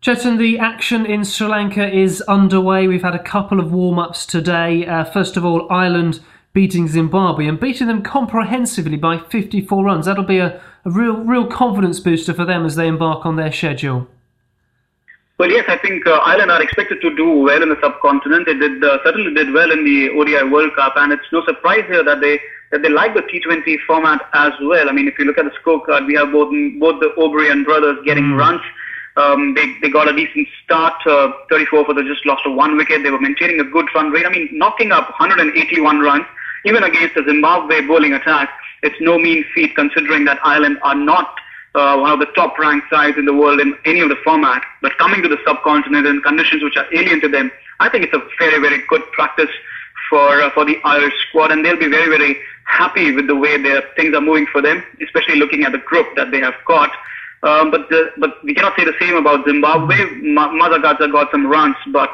Chetan, the action in Sri Lanka is underway. We've had a couple of warm-ups today. First of all, Ireland beating Zimbabwe and beating them comprehensively by 54 runs. That'll be a real confidence booster for them as they embark on their schedule. Well, yes, I think Ireland are expected to do well in the subcontinent. They certainly did well in the ODI World Cup, and it's no surprise here that they like the T20 format as well. I mean, if you look at the scorecard, we have both the O'Brien brothers getting runs. They got a decent start, 34 for they just lost one wicket. They were maintaining a good run rate. I mean, knocking up 181 runs, even against the Zimbabwe bowling attack. It's no mean feat considering that Ireland are not one of the top-ranked sides in the world in any of the format. But coming to the subcontinent in conditions which are alien to them, I think it's a very, very good practice for the Irish squad, and they'll be very, very happy with the way things are moving for them, especially looking at the group that they have got. But we cannot say the same about Zimbabwe. Mazagata got some runs, but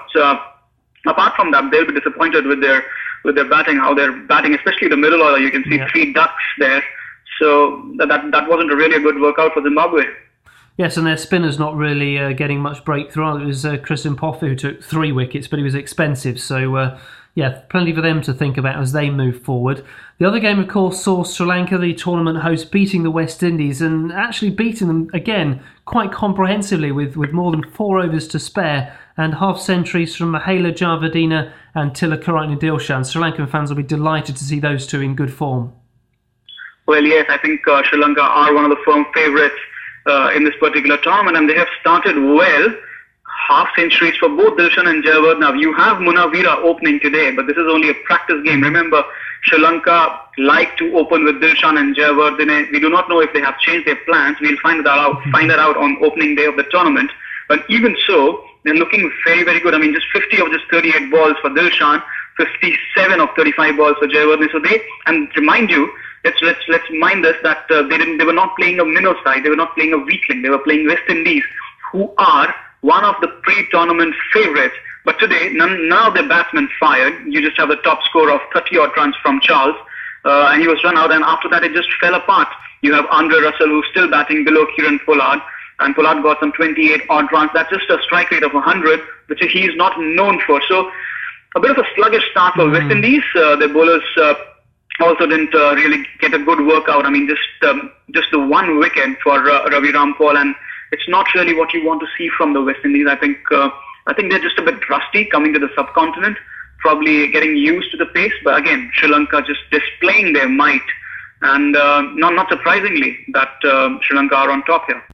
apart from that, they'll be disappointed with their batting, how they're batting, especially the middle order. You can see three ducks there. So that wasn't really a good workout for Zimbabwe. Yes, and their spinner's not really getting much breakthrough. It was Chris Mpofu who took 3 wickets, but he was expensive. So, plenty for them to think about as they move forward. The other game, of course, saw Sri Lanka, the tournament host, beating the West Indies and actually beating them, again, quite comprehensively with more than 4 overs to spare and half-centuries from Mahela Javadina and Tilakaratne Dilshan. Sri Lankan fans will be delighted to see those two in good form. Well, yes, I think Sri Lanka are one of the firm favourites in this particular tournament, and they have started well. Half-centuries for both Dilshan and Jayawardene. Now, you have Munawira opening today, but this is only a practice game. Remember, Sri Lanka like to open with Dilshan and Jayawardene. We do not know if they have changed their plans. We'll find that out on opening day of the tournament. But even so, they're looking very, very good. I mean, just 50 of just 38 balls for Dilshan, 57 of 35 balls for Jayawardene. So and remind you, let's mind this, that they were not playing a minnow side. They were not playing a weakling. They were playing West Indies, who are one of the pre-tournament favourites. But today, none of their batsmen fired. You just have the top score of 30-odd runs from Charles, and he was run out. And after that, it just fell apart. You have Andre Russell, who's still batting below Kieran Pollard, and Pollard got some 28-odd runs. That's just a strike rate of 100, which he is not known for. So, a bit of a sluggish start for West Indies. Their bowlers also didn't really get a good workout. I mean, just the 1 wicket for Ravi Rampal, and it's not really what you want to see from the West Indies. I think they're just a bit rusty coming to the subcontinent, probably getting used to the pace. But again, Sri Lanka just displaying their might, and not surprisingly that Sri Lanka are on top here.